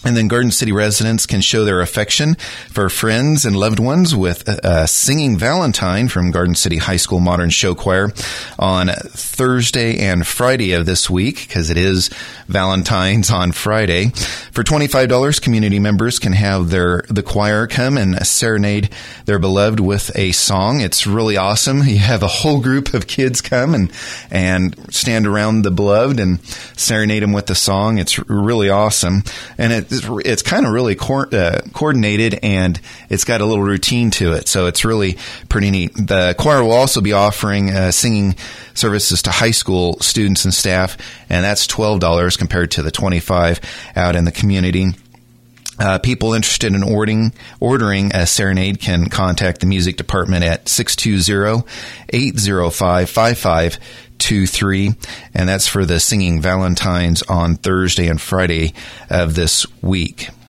And then Garden City residents can show their affection for friends and loved ones with Singing Valentine from Garden City High School Modern Show Choir on Thursday and Friday of this week, because it is Valentine's on Friday. For $25, community members can have the choir come and serenade their beloved with a song. It's really awesome. You have a whole group of kids come and stand around the beloved and serenade them with the song. It's really awesome. And it's kind of really coordinated, and it's got a little routine to it. So it's really pretty neat. The choir will also be offering singing services to high school students and staff, and that's $12 compared to the $25 out in the community. People interested in ordering a serenade can contact the music department at 620-805-5523, and that's for the Singing Valentines on Thursday and Friday of this week.